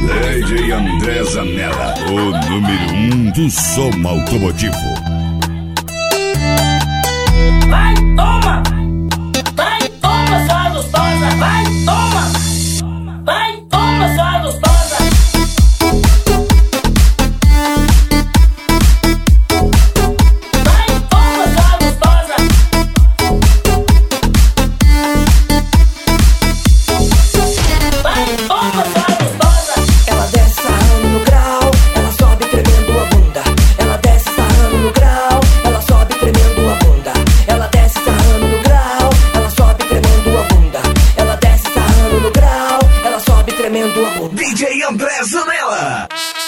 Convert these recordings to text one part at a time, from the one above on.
DJ André Zanella, o número 1 do som automotivo. Vai, toma! Vai, toma, sua gostosa! Vai, toma! Vai, toma, sua gostosa! Vai, toma, sua gostosa! Vai, toma, sua gostosa! Ela desce sarrando no grau, ela sobe tremendo a bunda. Ela desce sarrando no grau, ela sobe tremendo a bunda. Ela desce sarrando no grau, ela sobe tremendo a bunda. Ela desce sarrando no grau, ela sobe tremendo a bunda. DJ André Zanella.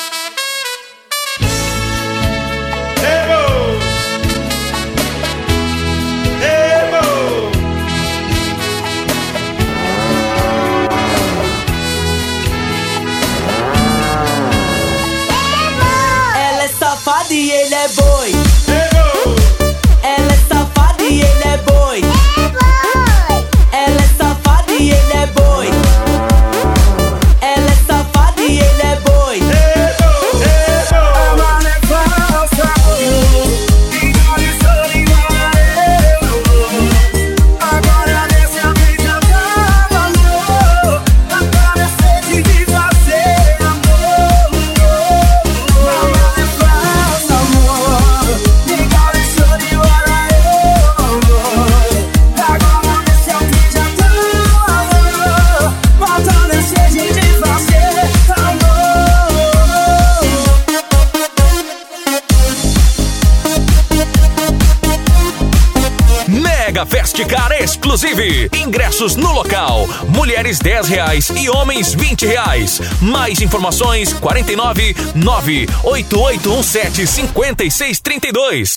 Ela é safada e ele é boi. Ela é safada e ele é boi. Ela é safada e ele é boi. Ela é safada e ele é boi. Agora desce a vida da valor. Agora é sede de fazer amor. Mamãe é falsa, amor. Agora é chore, ora eu. Agora desce a vida da valor. Matando a sede de fazer amor. Mega Festcar Exclusive. Ingressos no local. Mulheres R$10 e homens R$20. Mais informações 49 98817 5632.